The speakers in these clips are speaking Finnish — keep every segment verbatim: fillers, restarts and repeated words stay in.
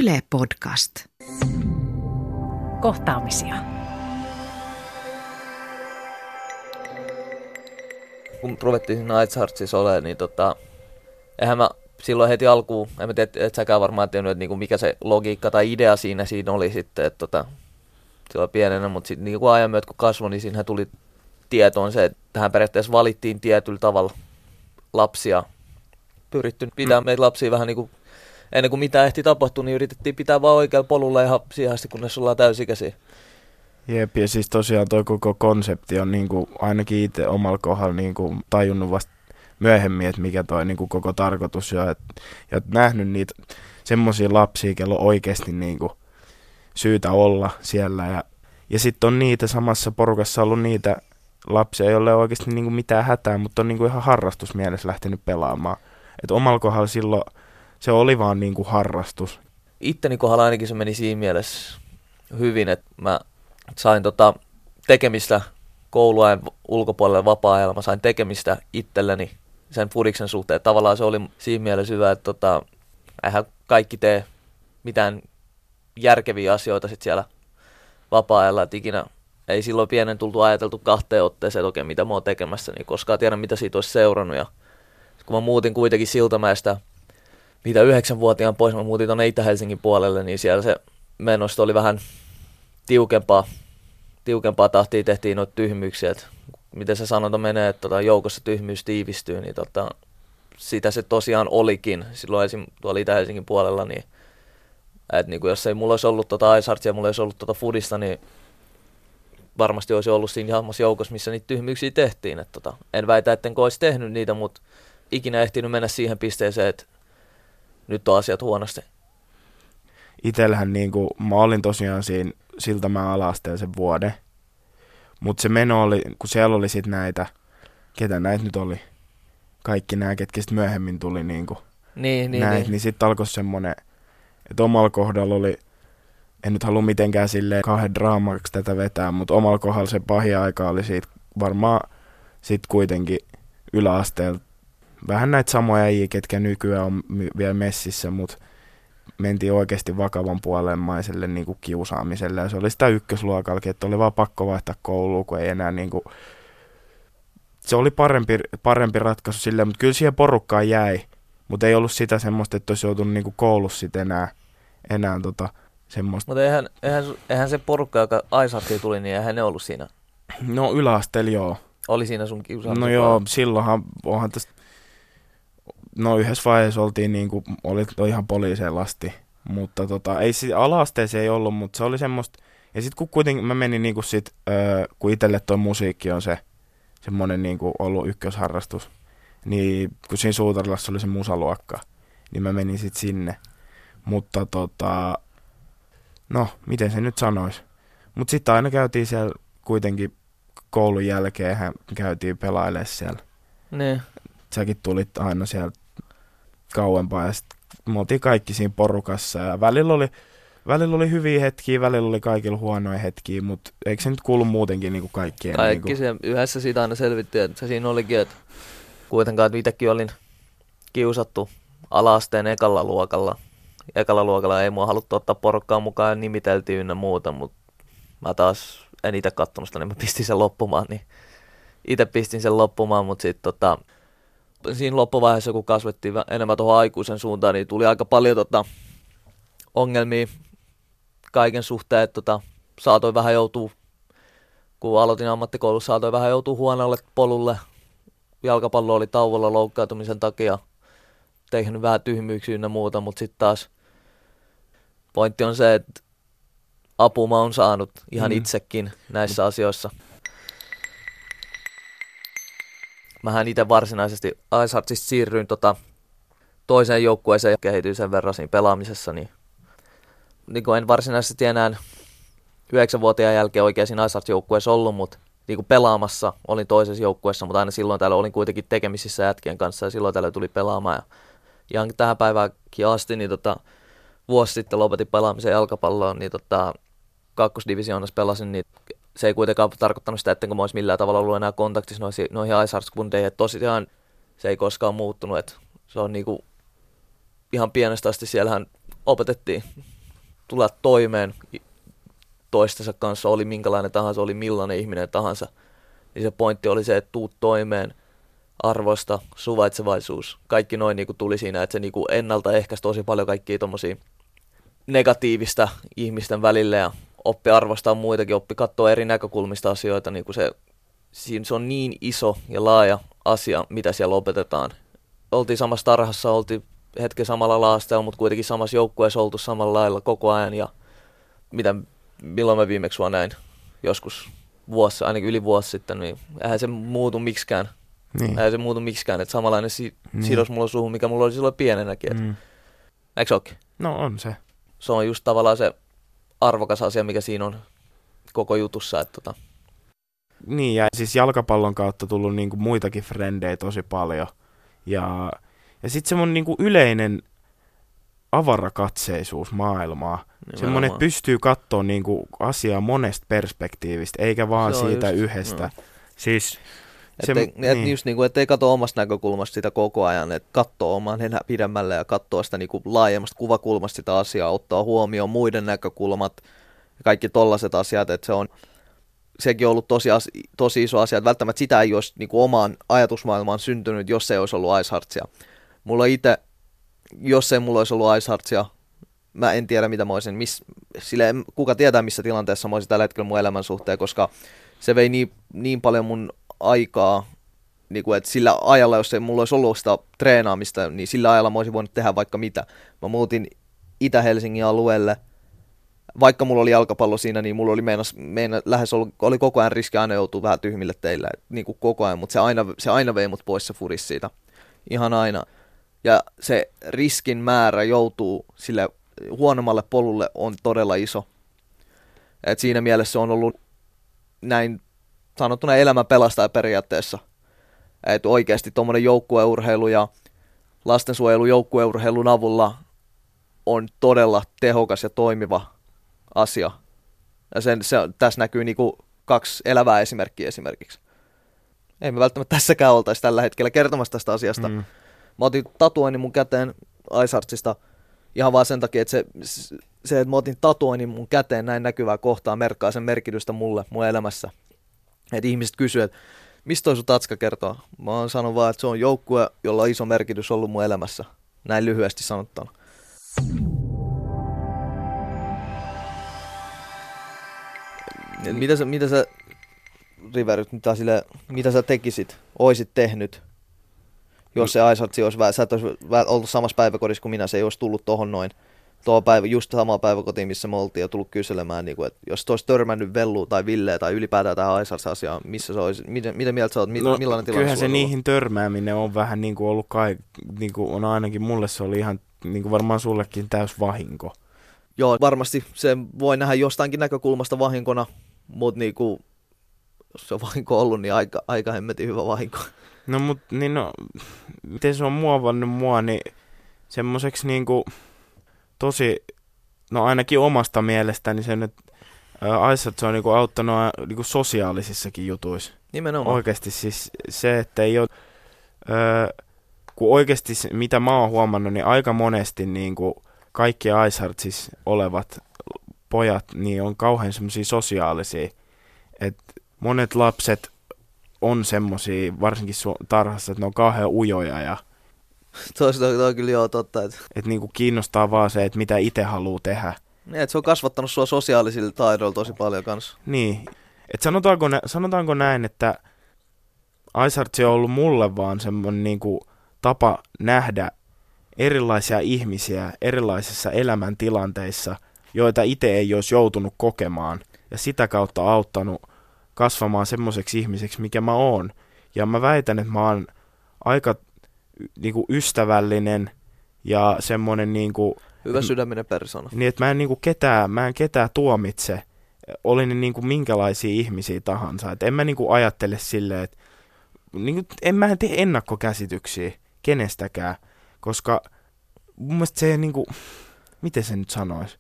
Yle Podcast. Kohtaamisia. Kun ruvettiin siinä Aitsartsissa olemaan, niin tota, eihän mä silloin heti alkuun, en mä tiedä, et säkään varmaan tiennyt, että niinku mikä se logiikka tai idea siinä, siinä oli sitten, että tota, silloin pienenä, mutta sitten niin ajan myötä kun kasvoi, niin siinähän tuli tietoon se, että tähän periaatteessa valittiin tietyllä tavalla lapsia. Pyritty pitää meitä lapsia vähän niin kuin, ennen kuin mitä ehti tapahtua, niin yritettiin pitää vaan oikealla polulla ihan siihen asti, kunnes ollaan täysikäisiä. Jep, ja siis tosiaan toi koko konsepti on niin kuin, ainakin itse omalla kohdalla niin kuin, tajunnut vasta myöhemmin, että mikä toi niin kuin, koko tarkoitus on. Ja, ja nähnyt niitä semmoisia lapsia, kello oikeasti niin kuin, syytä olla siellä. Ja, ja sitten on niitä samassa porukassa ollut niitä lapsia, joille ei ole oikeasti niin kuin, mitään hätää, mutta on niin kuin, ihan harrastusmielessä lähtenyt pelaamaan. Et omalla kohdalla silloin se oli vaan niin kuin, harrastus. Itteni kohdalla ainakin se meni siinä mielessä hyvin, että mä sain tota tekemistä kouluajan ulkopuolelle vapaa-ajalla, mä sain tekemistä itselleni sen fudiksen suhteen. Tavallaan se oli siinä mielessä hyvä, että tota, eihän kaikki tee mitään järkeviä asioita sit siellä vapaa-ajalla, että ikinä ei silloin pienen tultu ajateltu kahteen otteeseen, että okei, mitä mä oon tekemässä, niin koskaan tiedä, mitä siitä olisi seurannut. Ja kun mä muutin kuitenkin Siltamäestä, mitä yhdeksänvuotiaan pois, mä muutin tuonne Itä-Helsingin puolelle, niin siellä se menosto oli vähän tiukempaa, tiukempaa tahtia, tehtiin noita tyhmyyksiä, että miten se sanonta menee, että tota, joukossa tyhmyys tiivistyy, niin tota, sitä se tosiaan olikin silloin esim. Tuolla Itä-Helsingin puolella, niin, että niin jos ei mulla olisi ollut tota Aisartsia ja mulla olisi ollut tota Fudista, niin varmasti olisi ollut siinä samassa joukossa, missä niitä tyhmyyksiä tehtiin. Et tota, en väitä, etten olisi tehnyt niitä, mutta ikinä ehtinyt mennä siihen pisteeseen, että nyt on asiat huonosti. Itsellähän niin kuin, mä olin tosiaan siinä Siltamäen ala-asteen sen vuoden, mutta se meno oli, kun siellä oli sitten näitä, ketä näitä nyt oli, kaikki nämä, ketkä sitten myöhemmin tuli niin kuin, niin, niin, näitä, niin. niin sitten alkoi semmoinen, että omalla kohdalla oli, en nyt halua mitenkään silleen kahden draamaksi tätä vetää, mutta omalla kohdalla se pahin aika oli siitä varmaan sitten kuitenkin yläasteella. Vähän näitä samoja äijiä, ketkä nykyään on vielä messissä, mutta mentiin oikeasti vakavan puolenmaiselle niin kuin kiusaamiselle. Ja se oli sitä ykkösluokallakin, että oli vaan pakko vaihtaa koulua, kun ei enää niin kuin. Se oli parempi, parempi ratkaisu silleen, mutta kyllä siihen porukkaan jäi. Mutta ei ollut sitä semmoista, että olisi joutunut niin kuin koulussa sit enää, enää tota, semmoista. Mutta eihän, eihän, eihän se porukka, joka Aisarttiin tuli, niin eihän ne ollut siinä. No yläasteella joo. Oli siinä sun kiusaamisen. No joo, silloinhan onhan tästä. No yhdessä vaiheessa oltiin niinku, oli ihan poliiseen lasti, mutta tota, ei ala-asteeseen ei ollut, mutta se oli semmoista, ja sitten kun kuitenkin mä menin niinku sit, öö, kun itselle toi musiikki on se semmoinen niinku ollut ykkösharrastus, niin kun siinä Suutarilassa oli se musaluokka, niin mä menin sit sinne, mutta tota, no miten se nyt sanois, mutta sitten aina käytiin siellä kuitenkin koulun jälkeen, käytiin pelailemaan siellä. Ne. Säkin tulit aina sieltä kauempaa ja sitten me oltiin kaikki siinä porukassa ja välillä oli, välillä oli hyviä hetkiä, välillä oli kaikilla huonoja hetkiä, mutta eikö se nyt kuulu muutenkin niin kuin kaikkien? Kaikki niin kuin. Se yhdessä siitä aina selvittiin, että se siinä olikin, että kuitenkaan että itsekin olin kiusattu ala-asteen ekalla luokalla. Ekalla luokalla ei mua haluttu ottaa porukkaa mukaan ja nimiteltiin ynnä muuta, mutta mä taas en itse kattonut sitä, niin mä pistin sen loppumaan, niin itse pistin sen loppumaan, mutta sitten tota, siinä loppuvaiheessa, kun kasvettiin enemmän tuohon aikuisen suuntaan, niin tuli aika paljon tota, ongelmia kaiken suhteen, että tota, saatoin vähän joutua, kun aloitin ammattikoulussa, saatoin vähän joutua huonolle polulle. Jalkapallo oli tauolla loukkaantumisen takia, tehnyt vähän tyhmyyksiä ja muuta, mutta sitten taas pointti on se, että apua mä oon saanut ihan mm. itsekin näissä asioissa. Mähän itse varsinaisesti Aisartsista siirryin tota toiseen joukkueeseen ja kehityin sen verran siinä pelaamisessa, niin, niin kuin en varsinaisesti enää yhdeksänvuotiaan jälkeen oikein siinä Aisarts-joukkueessa ollut, mutta niin kuin pelaamassa olin toisessa joukkueessa, mutta aina silloin täällä olin kuitenkin tekemisissä jätkien kanssa ja silloin täällä tuli pelaamaan. Ja ihan tähän päiväänkin asti, niin tota, vuosi sitten lopetin pelaamisen jalkapalloon, niin tota, kakkosdivisioonassa pelasin, niin se ei kuitenkaan tarkoittanut sitä, että mä olisi millään tavalla ollut enää kontaktissa noihin, noihin Aisarts-kundeihin. Tosiaan se ei koskaan muuttunut. Että se on niinku ihan pienestä asti siellähän opetettiin tulla toimeen toistensa kanssa, oli minkälainen tahansa, oli millainen ihminen tahansa. Niin se pointti oli se, että tuut toimeen, arvosta, suvaitsevaisuus. Kaikki noin niin kuin tuli siinä, että se niin kuin ennaltaehkäisi tosi paljon kaikkia tommosia negatiivista ihmisten välille ja oppi arvostaa muitakin, oppi katsoa eri näkökulmista asioita. Niin kuin se, siinä se on niin iso ja laaja asia, mitä siellä opetetaan. Oltiin samassa tarhassa, oltiin hetken samalla laasteella, mutta kuitenkin samassa joukkueessa oltu samalla lailla koko ajan. Ja mitä, milloin mä viimeksi sua näin? Joskus vuosi, ainakin yli vuosi sitten, niin eihän se muutu miksikään. Niin. Eihän se muutu miksikään, että samanlainen si- niin. sidos mulla on suhun, mikä mulla oli silloin pienenäkin. Mm. Eikö se olekin? No on se. Se on just tavallaan se arvokas asia, mikä siinä on koko jutussa. Että tota. Niin, ja siis jalkapallon kautta tullut niinku muitakin frendejä tosi paljon. Ja, ja sitten semmoinen niinku yleinen avarakatseisuus maailmaa. Nimenomaan. Semmoinen, että pystyy katsoa niinku asiaa monesta perspektiivistä, eikä vaan se siitä just yhdestä. No. Siis, ettei, se, et niin. Just niinku, ettei katso omasta näkökulmasta sitä koko ajan, että katsoo oman enää pidemmälle ja katsoo sitä niinku laajemmasta kuvakulmasta sitä asiaa, ottaa huomioon muiden näkökulmat ja kaikki tollaiset asiat, että se on sekin on ollut tosi, tosi iso asia, että välttämättä sitä ei olisi niinku omaan ajatusmaailmaan syntynyt, jos ei olisi ollut Iceheartsia. Mulla itse, jos ei mulla olisi ollut Iceheartsia, mä en tiedä mitä mä olisin, miss, sille, kuka tietää missä tilanteessa mä olisin tällä hetkellä mun elämän suhteen, koska se vei niin, niin paljon mun aikaa, niin kuin, että sillä ajalla, jos ei mulla olisi ollut sitä treenaamista, niin sillä ajalla mä olisin voinut tehdä vaikka mitä. Mä muutin Itä-Helsingin alueelle, vaikka mulla oli jalkapallo siinä, niin mulla oli meinas, meinas, lähes ollut, oli koko ajan riski aina joutua vähän tyhmille teille, niin kuin koko ajan, mutta se aina, se aina vei mut pois se furis siitä, ihan aina. Ja se riskin määrä joutuu sille huonommalle polulle on todella iso. Et siinä mielessä se on ollut näin sanottuna elämän pelastaja periaatteessa. Että oikeasti tuommoinen joukkueurheilu ja lastensuojelu joukkueurheilun avulla on todella tehokas ja toimiva asia. Ja sen, se, tässä näkyy niinku kaksi elävää esimerkkiä esimerkiksi. Ei me välttämättä tässäkään oltaisi tällä hetkellä kertomassa tästä asiasta. Mm. Mä otin tatuoinnin mun käteen Iceheartsista ihan vaan sen takia, että se, se, että mä otin tatuoinnin mun käteen näin näkyvää kohtaa merkkaa sen merkitystä mulle, mun elämässä. Että ihmiset kysyy, että mistä toi sun tatska kertoo? Mä oon sanonut vaan, että se on joukkue, jolla on iso merkitys ollut mun elämässä. Näin lyhyesti sanottuna. Mitä sä, mitä sä River, mitä, sille, mitä sä tekisit, oisit tehnyt, jos se Icehearts olisi, sä et olisi ollut samassa päiväkodissa kuin minä, se ei olisi tullut tohon noin, tuo päivä, just samaan päiväkotiin, missä me oltiin ja tullut kyselemään, niin kuin, että jos olisi törmännyt Velluun tai Villeä tai ylipäätään tähän Icehearts-asiaan, missä se olisi, miten, miten mieltä sä oot, no, millainen tilanne kyllähän se niihin ollut? Törmääminen on vähän niin kuin ollut kai, niin kuin on ainakin mulle se oli ihan, niin kuin varmaan sullekin täys vahinko. Joo, varmasti se voi nähdä jostainkin näkökulmasta vahinkona, mutta niin kuin, jos se on vahinko ollut, niin aika, aika hemmetin hyvä vahinko. No mut niin no, miten se on muovannut mua, niin semmoiseksi niinku tosi, no ainakin omasta mielestäni sen, että Icehearts on niinku auttanut niinku sosiaalisissakin jutuissa. Nimenomaan. Oikeasti siis se, että ei ole, öö, kun oikeasti mitä mä oon huomannut, niin aika monesti niinku kaikki Iceheartsissa olevat pojat niin on kauhean semmosia sosiaalisia, että monet lapset on semmosia, varsinkin su- tarhassa, että ne on kauhean ujoja ja toista on kyllä joo totta. Että et niinku kiinnostaa vaan se, että mitä itse haluaa tehdä. Niin, että se on kasvattanut sua sosiaalisilla taidoilla tosi paljon kanssa. Niin, että sanotaanko, sanotaanko näin, että Icehearts on ollut mulle vaan semmoinen niinku tapa nähdä erilaisia ihmisiä erilaisissa elämäntilanteissa, joita itse ei olisi joutunut kokemaan ja sitä kautta auttanut kasvamaan semmoiseksi ihmiseksi, mikä mä oon. Ja mä väitän, että mä oon aika niinku ystävällinen ja semmoinen niinku hyvä sydäminen persona. Niin, että mä en niinku ketään, mä en ketään tuomitse, oli ne niinku minkälaisia ihmisiä tahansa. Et en mä niinku ajattele silleen, että niinku, en mä tee ennakkokäsityksiä kenestäkään, koska mun mielestä se niinku, miten se nyt sanoisi?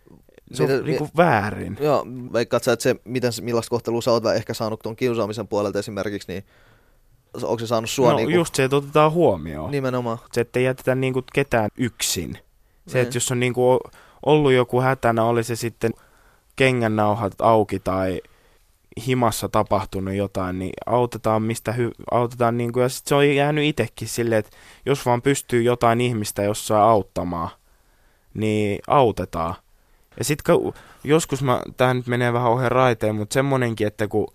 Se on niinku mi- väärin. Joo, veikkaat sä, että se, miten, millaista kohtelua sä oot ehkä saanut tuon kiusaamisen puolelta esimerkiksi, niin onko se saanut sua? No niinku just se, että otetaan huomioon. Nimenomaan. Se, että ei jätetä niinku ketään yksin. Se, että jos on niinku ollut joku hätänä, oli se sitten kengännauhat auki tai himassa tapahtunut jotain, niin autetaan mistä hy- autetaan niinku, ja sitten se on jäänyt itsekin silleen, että jos vaan pystyy jotain ihmistä jossain auttamaan, niin autetaan. Ja sitten joskus, mä, tää nyt menee vähän ohi raiteen, mutta semmonenkin, että kun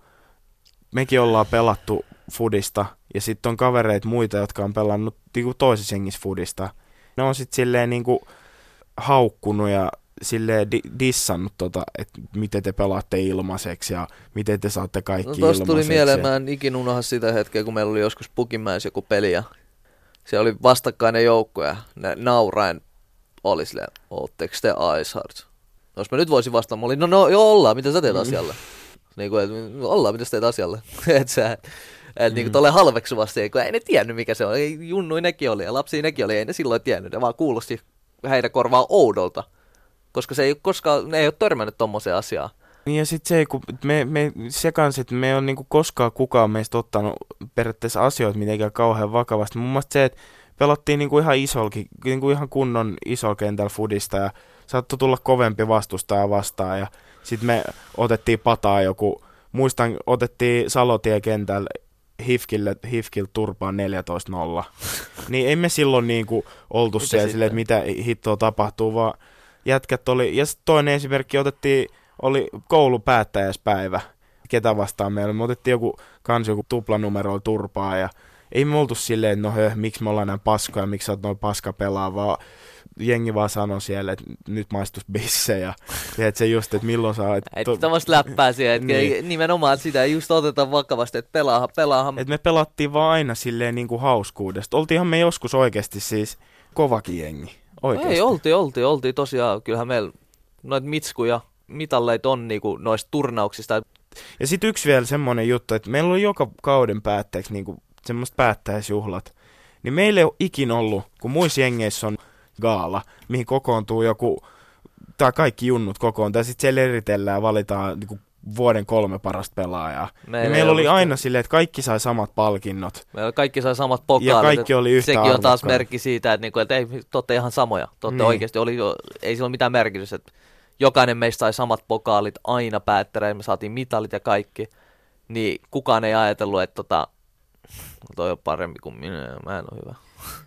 mekin ollaan pelattu fudista, ja sitten on kavereita muita, jotka on pelannut niinku toisessa jengissä fudista, ne on sitten silleen niinku haukkunut ja silleen di- dissannut tota, että miten te pelaatte ilmaiseksi ja miten te saatte kaikki no, ilmaiseksi. Tuli mieleen, mä en ikin unohda sitä hetkeä, kun meillä oli joskus Pukimäessä joku peli ja se oli vastakkainen joukko ja ne nauraen oli silleen, ootteko te Icehearts? No, jos mä nyt voisin vastata, mä olin, no, no joo ollaan, mitä sä teet asialle? Niin kuin, että ollaan, mitä sä teet asialle? että sä, et mm. niin kuin tolleen halveksuvasti, kun ei ne tiennyt mikä se on, junnui nekin oli ja lapsia nekin oli, ei ne silloin tiennyt, ne vaan kuulosti heidän korvaa oudolta. Koska se ei koskaan, ne ei ole törmännyt tommoseen asiaan. Niin ja sitten se, kun me, me se kanssa, että me ei ole niinku koskaan kukaan meistä ottanut periaatteessa asioita mitenkään kauhean vakavasti. Mun mielestä se, että pelattiin niinku ihan isolki, niinku ihan kunnon isolla kentällä fudista ja saattoi tulla kovempi vastustaja vastaan. Ja sitten me otettiin pataa joku, muistan, otettiin Salotie kentällä Hifkille, Hifkille turpaan neljätoista nolla. Niin ei me silloin niinku oltu siellä silleen, että mitä hittoa tapahtuu, vaan jätkät oli, ja toinen esimerkki otettiin, oli koulupäättäjäispäivä, ketä vastaan meillä, me otettiin joku kans joku tuplanumeroilla turpaa, ja ei me oltu silleen, että no höh, miksi me ollaan näin paskoja, miksi sä oot noin paska pelaa, vaan jengi vaan sanoi siellä, että nyt maistus bisse, ja tiedät se just, että milloin saa... Et to... Tämmöistä läppää siihen, että niin. Nimenomaan sitä ei just oteta vakavasti, että pelaahan, pelaahan. Että me pelattiin vaan aina silleen niin kuin hauskuudesta. Oltiinhan me joskus oikeasti siis kovakin jengi. Oikeasti. Ei, oltiin, oltiin, oltiin tosiaan. Kyllähän meillä noita mitskuja, mitalleita on niinku noista turnauksista. Ja sitten yksi vielä semmoinen juttu, että meillä oli joka kauden päätteeksi niinku semmoista päättäjäisjuhlat. Niin meillä ei ole ikinä ollut, kun muissa jengeissä on gaala, mihin kokoontuu joku, tai kaikki junnut kokoontuu, ja sitten siellä eritellään ja valitaan niinku vuoden kolme parasta pelaajaa. Meillä, meillä oli aina silleen, että kaikki sai samat palkinnot. Meillä kaikki sai samat pokaalit. Ja kaikki oli yhtä sekin arvokkaan. On taas merkki siitä, että, niinku, että ei, te olette ihan samoja. Te olette niin. Oikeasti, oli, ei sillä ole mitään merkitystä. Että jokainen meistä sai samat pokaalit aina päättäjä, me saatiin mitalit ja kaikki. Niin kukaan ei ajatellut, että tota, toi on parempi kuin minä, mä en ole hyvä.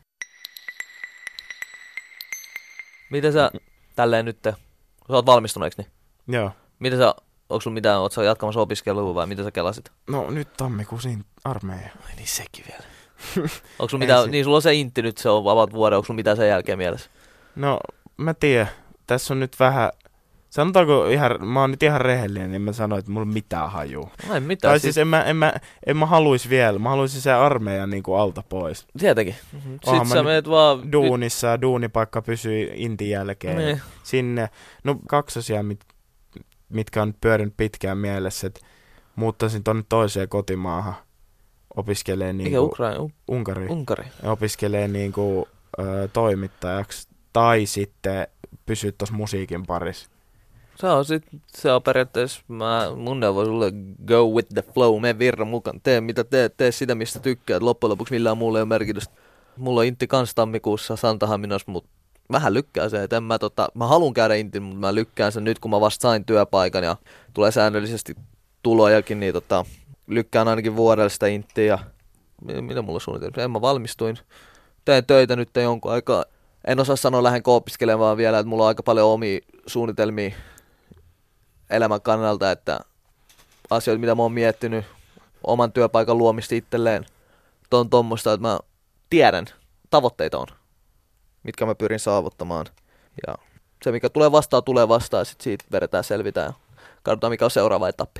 Miten sä tälleen nyt, sä oot valmistunut, eikö niin? Joo. Miten sä, onko sulla mitään, oot sä jatkamassa opiskelua vai mitä sä kelasit? No nyt tammikuusin armeija. Ai niin sekin vielä. Onko sulla mitään, niin sulla on se intti nyt, se on vapaat vuoden, onko sulla mitään sen jälkeen mielessä? No mä tiedän, tässä on nyt vähän, sanotaanko ihan, mä oon nyt ihan rehellinen, niin mä sanoin, että mulla ei mitään hajuu. No ei mitään. Tai siis, siis en mä, en mä, en mä haluis vielä, mä haluaisin sen armeijan niinku alta pois. Tietenkin. Mm-hmm. Sitten sä meet vaan... Duunissa ja duunipaikka pysyy intin jälkeen. Niin. Sinne, no kaksi asiaa, mit, mitkä on pyörinyt pitkään mielessä, että muuttaisin tonne toiseen kotimaahan. Opiskelee niinku... Mikä Ukraina? U- Unkari. Unkari. Opiskelee niinku ö, toimittajaksi tai sitten pysyä tuossa musiikin parissa. Se on, sit, se on periaatteessa, mä, mun neuvo sulle go with the flow, mene virran mukaan, tee mitä teet, tee sitä mistä tykkäät, loppujen lopuksi millään muulla ei ole merkitystä. Mulla on intti kans tammikuussa Santahaminassa, mutta vähän lykkää se, että en mä tota, mä haluan käydä intin, mutta mä lykkään sen nyt kun mä vasta sain työpaikan ja tulee säännöllisesti tulojakin, niin tota, lykkään ainakin vuodelle sitä inttiä ja mitä mulla suunnitelmia, en mä valmistuin, teen töitä nyt jonkun aikaa. En osaa sanoa lähdenkö opiskelemaan vielä, että mulla on aika paljon omia suunnitelmia elämän kannalta, että asioita, mitä mä oon miettinyt, oman työpaikan luomista itselleen, on tommoista, että mä tiedän, tavoitteita on, mitkä mä pyrin saavuttamaan. Ja se, mikä tulee vastaan, tulee vastaan, ja sit siitä vedetään selvitään ja katsotaan, mikä on seuraava etappi.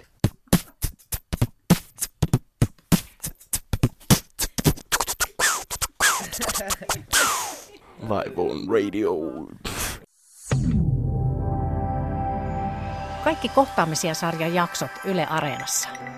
Vaivoon Radio. Kaikki Kohtaamisia -sarjan jaksot Yle Areenassa.